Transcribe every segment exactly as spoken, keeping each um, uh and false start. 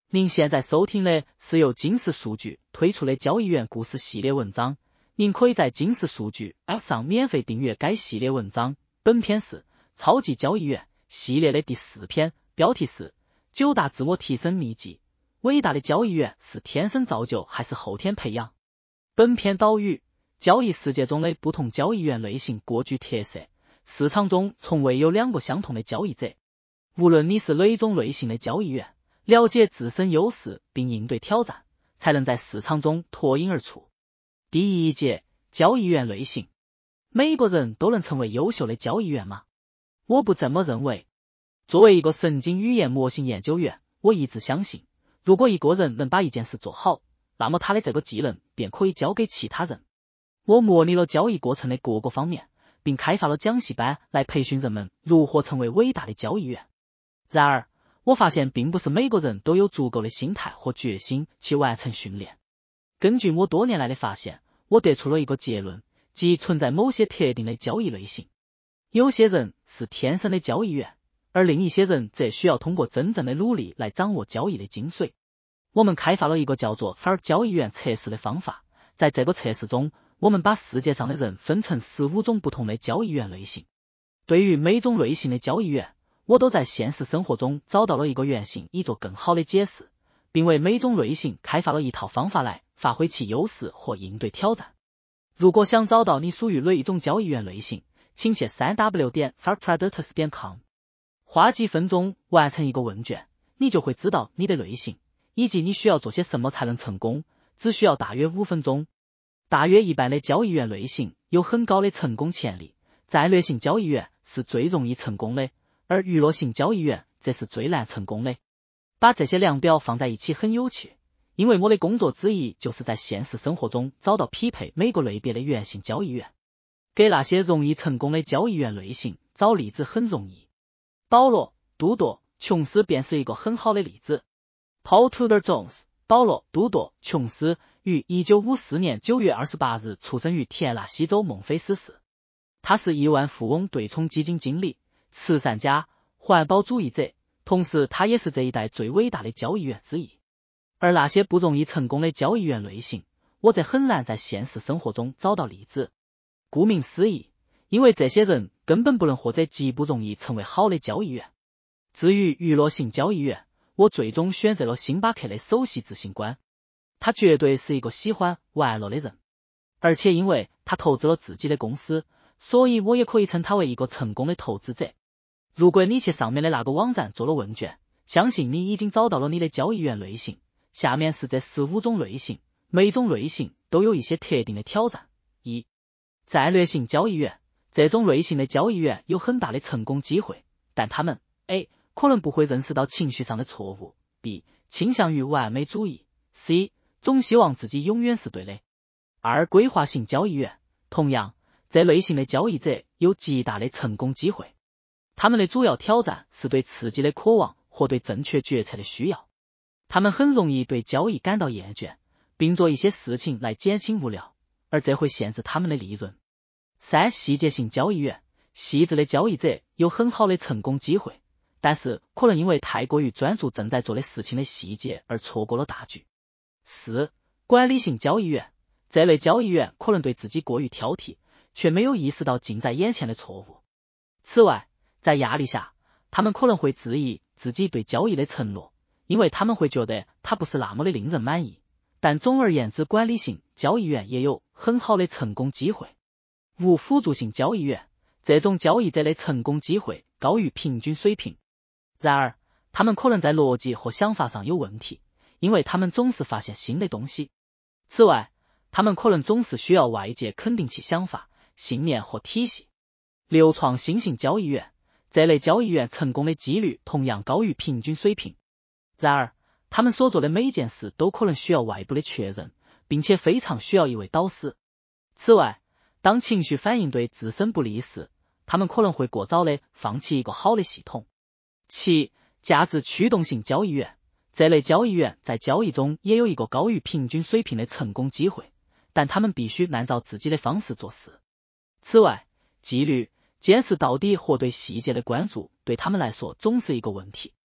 您现在收听的是由金石数据推出的交易员故事系列文章，您可以在金石数据 App 上免费订阅该系列文章。本篇是超级交易员系列的第四篇，标题是九大自我提升秘籍。伟大的交易员是天生造就还是后天培养？本篇导语：交易世界中的不同交易员类型各具特色，市场中从未有两个相同的交易者。无论你是哪种类型的交易员，了解自身优势并应对挑战，才能在市场中脱颖而出。第一节，交易员类型。每个人都能成为优秀的交易员吗？我不这么认为。作为一个神经语言模型研究员，我一直相信，如果一个人能把一件事做好，那么他的这个技能便可以交给其他人。我模拟了交易过程的各个方面，并开发了讲习班来培训人们如何成为伟大的交易员。然而，我发现并不是每个人都有足够的心态和决心去完成训练。根据我多年来的发现，我得出了一个结论，即存在某些特定的交易类型。有些人是天生的交易员，而另一些人则需要通过真正的努力来掌握交易的精髓。我们开发了一个叫做 F A R 交易员测试的方法，在这个测试中，我们把世界上的人分成十五种不同的交易员类型。对于每种类型的交易员，我都在现实生活中找到了一个原型以做更好的解释，并为每种类型开发了一套方法来发挥其优势或应对挑战。如果想找到你属于哪一种交易员类型，请去 三 w 点 f a r predators 点 com， 花几分钟完成一个问卷，你就会知道你的类型，以及你需要做些什么才能成功，只需要大约五分钟。大约一半的交易员类型有很高的成功潜力，战略性交易员是最容易成功的，而娱乐性交易员则是最难成功的。把这些量表放在一起很有趣，因为我的工作之一就是在现实生活中找到匹配每个类别的原型交易员。给那些容易成功的交易员类型找例子很容易，保罗·都铎·琼斯便是一个很好的例子。Paul Tudor Jones， 保罗·都铎·琼斯于一九五四年九月二十八日出生于田纳西州孟菲斯市。他是亿万富翁对冲基金经理、慈善家、环保主义者，同时他也是这一代最伟大的交易员之一。而那些不容易成功的交易员类型，我则很难在现实生活中找到例子。顾名思义，因为这些人根本不能或者极不容易成为好的交易员。至于娱乐性交易员，我最终选择了星巴克的首席执行官。他绝对是一个喜欢玩乐的人，而且因为他投资了自己的公司，所以我也可以称他为一个成功的投资者。如果你去上面的那个网站做了问卷，相信你已经找到了你的交易员类型。下面是这十五种类型，每种类型都有一些特定的挑战。一、战略性交易员。这种类型的交易员有很大的成功机会，但他们 A 可能不会认识到情绪上的错误， B 倾向于完美主义， C 总希望自己永远是对的。二、规划性交易员。同样，这类型的交易者有极大的成功机会，他们的主要挑战是对刺激的渴望或对正确决策的需要。他们很容易对交易感到厌倦，并做一些事情来减轻无聊，而这会限制他们的利润。三、细节性交易员。细致的交易者有很好的成功机会，但是可能因为太过于专注正在做的事情的细节而错过了大局。四、管理性交易员。这类交易员可能对自己过于挑剔，却没有意识到近在眼前的错误。此外，在压力下，他们可能会质疑自己对交易的承诺，因为他们会觉得它不是那么的令人满意。但总而言之，管理性交易员也有很好的成功机会。五、辅助性交易员。这种交易者的成功机会高于平均水平，然而他们可能在逻辑和想法上有问题，因为他们总是发现新的东西。此外，他们可能总是需要外界肯定其想法、信念和体系。六、创新性交易员。这类交易员成功的几率同样高于平均水平，然而他们所做的每件事都可能需要外部的确认，并且非常需要一位导师。此外，当情绪反应对自身不利时，他们可能会过早的放弃一个好的系统。七、价值驱动性交易员。这类交易员在交易中也有一个高于平均水平的成功机会，但他们必须按照自己的方式做事。此外，纪律、坚持到底和对细节的关注对他们来说总是一个问题。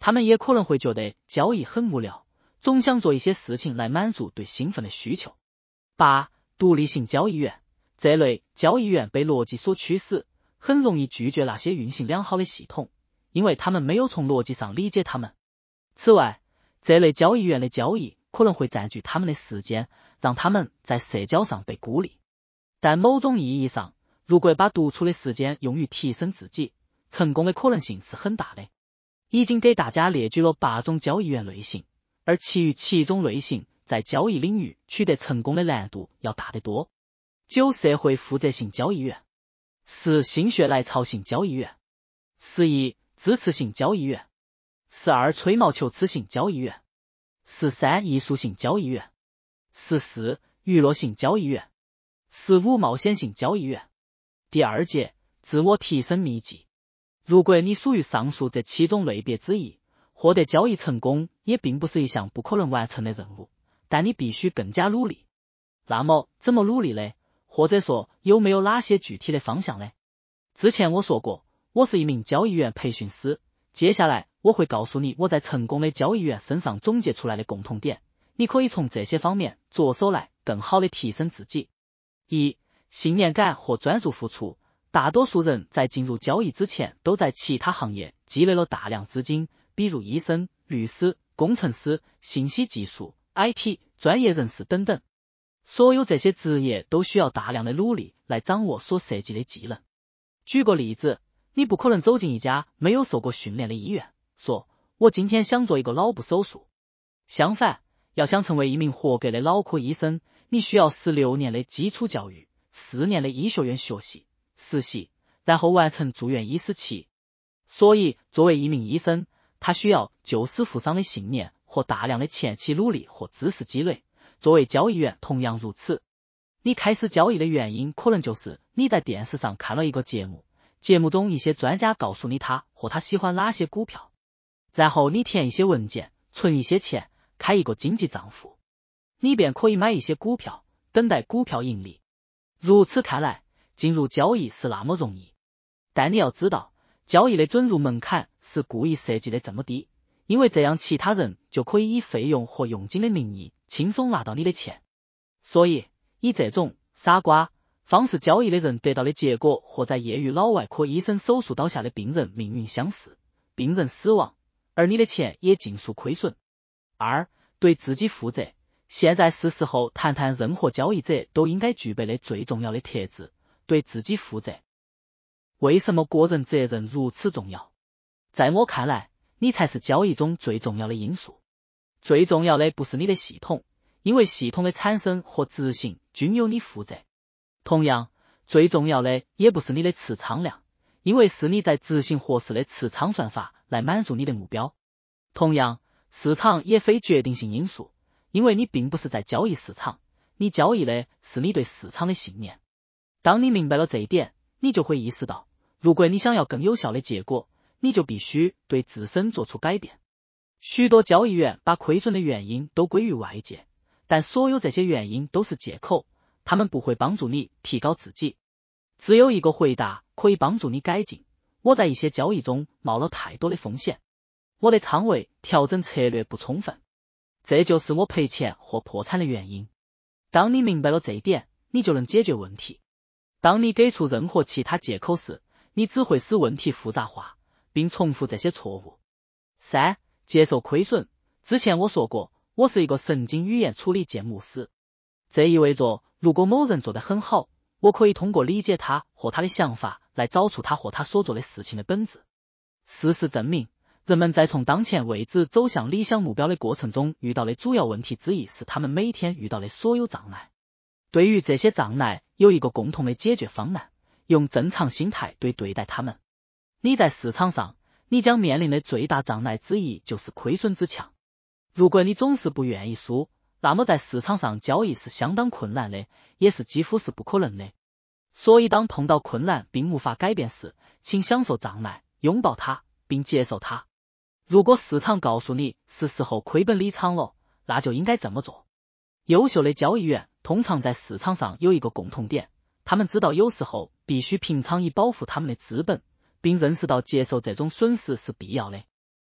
他们也可能会觉得交易很无聊，总想做一些事情来满足对兴奋的需求。八、独立性交易员。这类交易员被逻辑所驱使，很容易拒绝那些运行良好的系统，因为他们没有从逻辑上理解他们。此外，这类交易员的交易可能会占据他们的时间，让他们在社交上被孤立。但某种意义上，如果把独处的时间用于提升自己，成功的可能性是很大的。已经给大家列举了八种交易员类型，而其余七种类型在交易领域取得成功的难度要大得多。九、社会负责性交易员。十、心血来潮性交易员。十一、支持性交易员。十二、吹毛求疵性交易员。十三、艺术性交易员。十四、娱乐性交易员。十五、冒险性交易员。第二节，自我提升秘籍。如果你属于上述这七种类别之一，获得交易成功也并不是一项不可能完成的任务，但你必须更加努力。那么，怎么努力呢？或者说，有没有哪些具体的方向呢？之前我说过，我是一名交易员培训师，接下来我会告诉你我在成功的交易员身上总结出来的共同点，你可以从这些方面着手来更好的提升自己。一、信念感和专注付出。大多数人在进入交易之前都在其他行业积累了大量资金，比如医生、律师、工程师、信息技术、I T 专业人士等等。所有这些职业都需要大量的努力来掌握所涉及的技能。举个例子，你不可能走进一家没有受过训练的医院，说我今天想做一个脑部手术。相反，要想成为一名合格的脑科医生，你需要十六年的基础教育，四年的医学院学习、实习，然后完成住院医师期。所以，作为一名医生，他需要救死扶伤的信念和大量的前期努力和知识积累。作为交易员同样如此。你开始交易的原因可能就是你在电视上看了一个节目，节目中一些专家告诉你他或他喜欢哪些股票，然后你填一些文件，存一些钱，开一个经济账户，你便可以买一些股票，等待股票盈利。如此看来，进入交易是那么容易。但你要知道，交易的准入门槛是故意设计的这么低，因为这样其他人就可以以费用和佣金的名义轻松拿到你的钱。所以，以这种傻瓜方式交易的人得到的结果和在业余脑外科医生手术刀下的病人命运相似，病人死亡，而你的钱也尽数亏损。二、对自己负责。现在是时候谈谈任何交易者都应该具备的最重要的特质，对自己负责。为什么个人责任如此重要？在我看来，你才是交易中最重要的因素。最重要的不是你的系统，因为系统的产生和执行均由你负责。同样，最重要的也不是你的持仓量，因为是你在执行合适的持仓算法来满足你的目标。同样，市场也非决定性因素，因为你并不是在交易市场，你交易的是你对市场的信念。当你明白了这一点，你就会意识到，如果你想要更有效的结果，你就必须对自身做出改变。许多交易员把亏损的原因都归于外界，但所有这些原因都是借口，他们不会帮助你提高自己。只有一个回答可以帮助你改进：我在一些交易中冒了太多的风险，我的仓位调整策略不充分，这就是我赔钱或破产的原因。当你明白了这一点，你就能解决问题。当你给出任何其他借口时，你只会使问题复杂化，并重复这些错误。三、接受亏损。之前我说过，我是一个神经语言处理建模师，这意味着如果某人做得很好，我可以通过理解他或他的想法来找出他或他所做的事情的本质。事实证明，人们在从当前位置走向理想目标的过程中遇到的主要问题之一是他们每天遇到的所有障碍。对于这些障碍有一个共同的解决方案，用正常心态对对待他们。你在市场上，你将面临的最大障碍之一就是亏损之墙。如果你总是不愿意输，那么在市场上交易是相当困难的，也是几乎是不可能的。所以当碰到困难并无法改变时，请享受障碍，拥抱它，并接受它。如果市场告诉你是时候亏本离场了，那就应该这么做。优秀的交易员通常在市场上有一个共同点，他们知道有时候必须平仓以保护他们的资本，并认识到接受这种损失是必要的。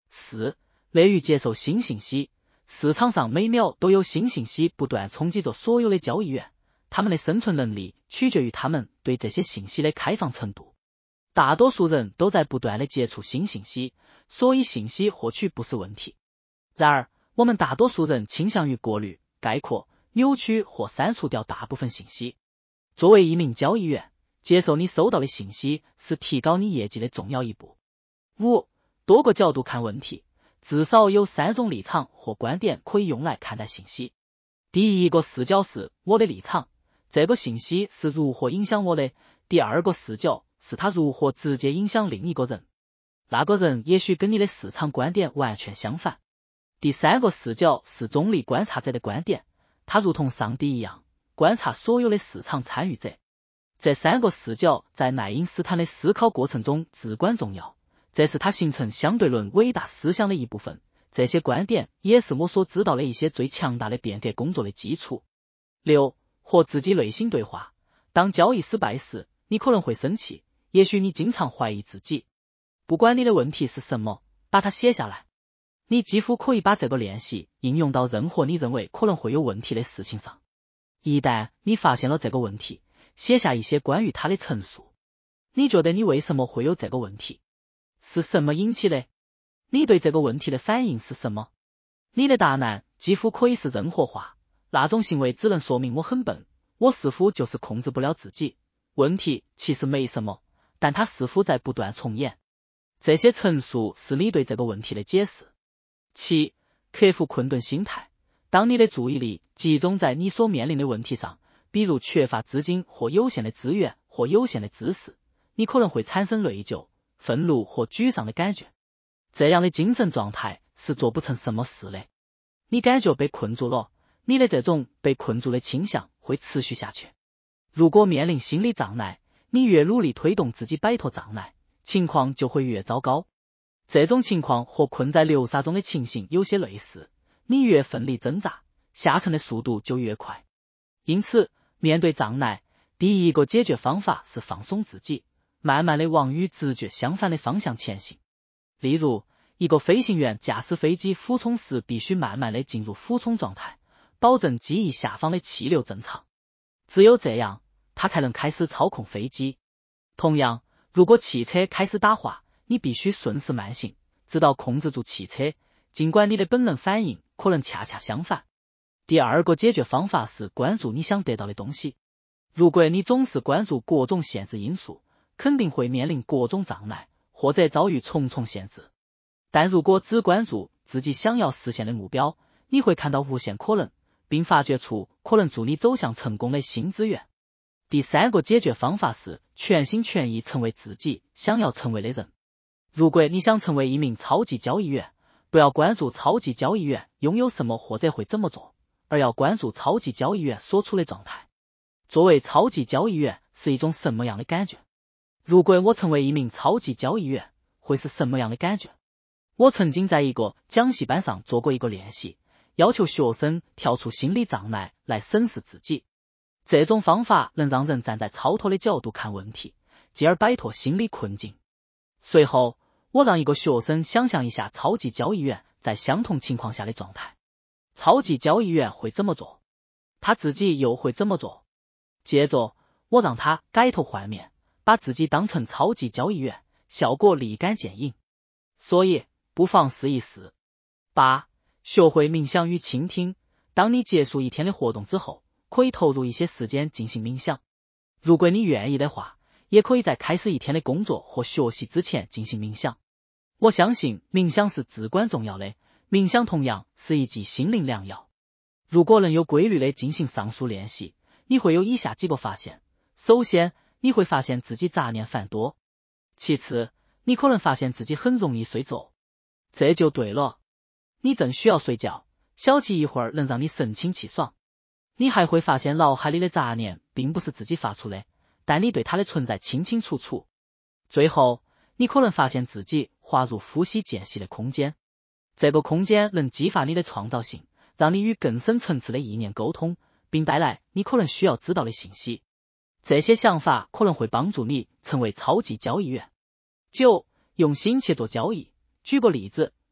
四、乐于接受新信息。市场上每秒都有新信息不断冲击着所有的交易员，他们的生存能力取决于他们对这些信息的开放程度。大多数人都在不断的接触新信息，所以信息获取不是问题。然而，我们大多数人倾向于过滤、概括、扭曲或删除掉大部分信息。作为一名交易员，接受你收到的信息是提高你业绩的重要一步。五、多个角度看问题，至少有三种立场或观点可以用来看待信息。第一个视角是我的立场，这个信息是如何影响我的。第二个视角是它如何直接影响另一个人，那个人也许跟你的市场观点完全相反。第三个视角是中立观察者的观点，他如同上帝一样观察所有的市场参与者。这三个视角在爱因斯坦的思考过程中至关重要，这是他形成相对论伟大思想的一部分。这些观点也是我所知道的一些最强大的变革工作的基础。六、和自己内心对话。当交易失败时，你可能会生气，也许你经常怀疑自己。不管你的问题是什么，把它写下来。你几乎可以把这个练习应用到任何你认为可能会有问题的事情上。一旦你发现了这个问题，写下一些关于它的陈述。你觉得你为什么会有这个问题？是什么引起的？你对这个问题的反应是什么？你的答案几乎可以是任何话，那种行为只能说明我很笨，我似乎就是控制不了自己。问题其实没什么，但它似乎在不断重演。这些陈述是你对这个问题的解释。七、克服困顿心态。当你的注意力集中在你所面临的问题上，比如缺乏资金或有限的资源或有限的知识，你可能会产生内疚、愤怒或沮丧的感觉。这样的精神状态是做不成什么事的。你感觉被困住了，你的这种被困住的倾向会持续下去。如果面临心理障碍，你越努力推动自己摆脱障碍，情况就会越糟糕。这种情况和困在流沙中的情形有些类似，你越奋力挣扎，下沉的速度就越快。因此，面对障碍，第一个解决方法是放松自己，慢慢的往与直觉相反的方向前行。例如，一个飞行员驾驶飞机俯冲时必须慢慢的进入俯冲状态，保证机翼下方的气流正常。只有这样，他才能开始操控飞机。同样，如果汽车开始打滑，你必须顺势慢行，直到控制住汽车，尽管你的本能反应可能恰恰相反。第二个解决方法是关注你想得到的东西。如果你总是关注各种限制因素，肯定会面临各种障碍，或者遭遇重重限制。但如果只关注自己想要实现的目标，你会看到无限可能，并发掘出可能助你走向成功的新资源。第三个解决方法是全心全意成为自己想要成为的人。如果你想成为一名超级交易员，不要关注超级交易员拥有什么或者会怎么做，而要关注超级交易员所处的状态。作为超级交易员是一种什么样的感觉？如果我成为一名超级交易员，会是什么样的感觉？我曾经在一个讲习班上做过一个练习，要求学生跳出心理障碍来审视自己。这种方法能让人站在超脱的角度看问题，继而摆脱心理困境。随后，我让一个学生想象一下超级交易员在相同情况下的状态。超级交易员会怎么做？他自己又会怎么做？接着，我让他改头换面，把自己当成超级交易员，效果立竿见影。所以，不妨试一试。八、学会冥想与倾听。当你结束一天的活动之后，可以投入一些时间进行冥想。如果你愿意的话，也可以在开始一天的工作或学习之前进行冥想。我相信冥想是至关重要的，冥想同样是一剂心灵良药。如果能有规律的进行上述练习，你会有以下几个发现。首先，你会发现自己杂念繁多。其次，你可能发现自己很容易睡着。这就对了，你正需要睡觉，小憩一会儿能让你神清气爽。你还会发现脑海里的杂念并不是自己发出的，但你对它的存在清清楚楚。最后，你可能发现自己滑入呼吸间隙的空间，这个空间能激发你的创造性，让你与更深层次的意念沟通，并带来你可能需要知道的信息。这些想法可能会帮助你成为超级交易员。九、用心去做交易。举个例子，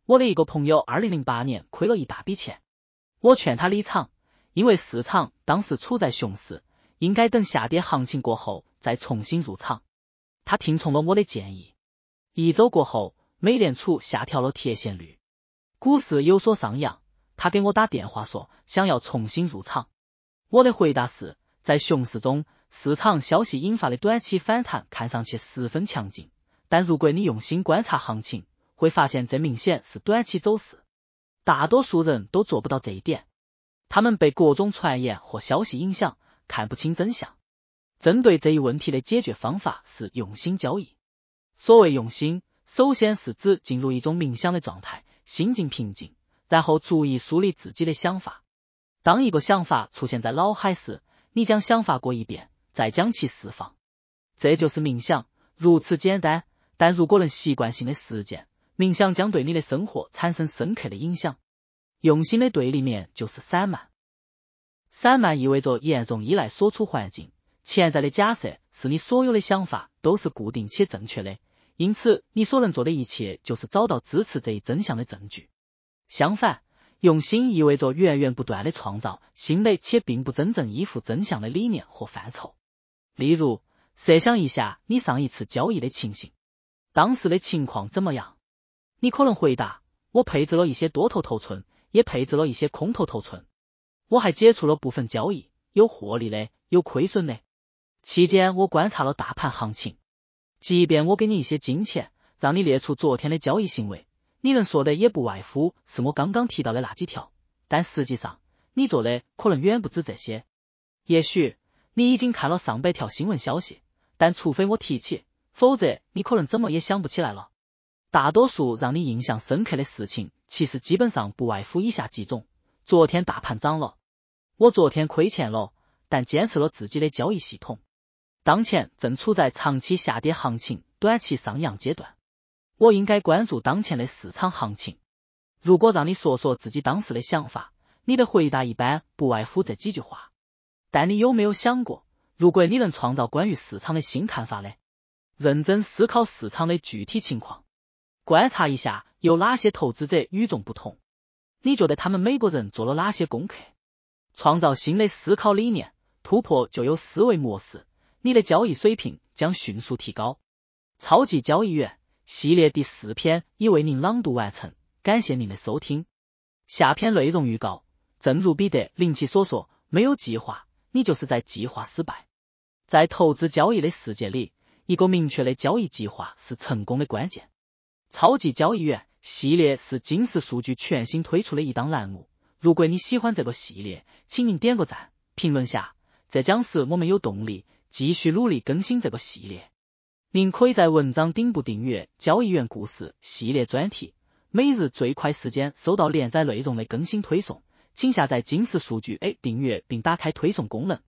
我的一个朋友二零零八年亏了一大笔钱，我劝他离场，因为市场当时处在熊市，应该等下跌行情过后再重新入场。他听从了我的建议。一周过后，美联储下调了贴现率，股市有所上扬。他给我打电话说想要重新入场。我的回答是，在熊市中，市场消息引发的短期反弹看上去十分强劲，但如果你用心观察行情，会发现这明显是短期走势。大多数人都做不到这一点，他们被各种传言或消息影响，看不清真相。针对这一问题的解决方法是用心交易。所谓用心，首先是指进入一种冥想的状态，心境平静，然后注意梳理自己的想法。当一个想法出现在脑海时，你将想法过一遍，再将其释放。这就是冥想，如此简单，但如果能习惯性的实践，冥想将对你的生活产生深刻的影响。用心的对立面就是散漫。散漫意味着严重依赖所处环境，潜在的假设是你所有的想法都是固定且正确的，因此你所能做的一切就是找到支持这一真相的证据。相反，用心意味着源源不断的创造新的且并不真正依附真相的理念或范畴。例如，设想一下你上一次交易的情形，当时的情况怎么样？你可能回答，我配置了一些多头头寸，也配置了一些空头头寸。我还解除了部分交易，有获利的，有亏损的。期间我观察了大盘行情。即便我给你一些金钱，让你列出昨天的交易行为，你能说的也不外乎是我刚刚提到的那几条，但实际上，你做的可能远不止这些。也许，你已经看了上百条新闻消息，但除非我提起，否则你可能怎么也想不起来了。大多数让你印象深刻的事情，其实基本上不外乎以下几种：昨天大盘涨了，我昨天亏钱了，但坚持了自己的交易系统。当前正处在长期下跌行情、短期上扬阶段，我应该关注当前的市场行情。如果让你说说自己当时的想法，你的回答一般不外乎这几句话。但你有没有想过，如果你能创造关于市场的新看法呢？认真思考市场的具体情况，观察一下有哪些投资者与众不同，你觉得他们每个人做了哪些功课？创造新的思考理念，突破旧有思维模式，你的交易水平将迅速提高。超级交易员系列第四篇已为您朗读完成，感谢您的收听。下篇内容预告：正如彼得·林奇所说，没有计划，你就是在计划失败。在投资交易的世界里，一个明确的交易计划是成功的关键。超级交易员系列是金石数据全新推出的一档栏目，如果你喜欢这个系列，请您点个赞，评论下，这将使我们有动力继续努力更新这个系列。您可以在文章顶部订阅交易员故事系列专题，每日最快时间收到连载内容的更新推送，请下载金石数据 A 订阅并打开推送功能。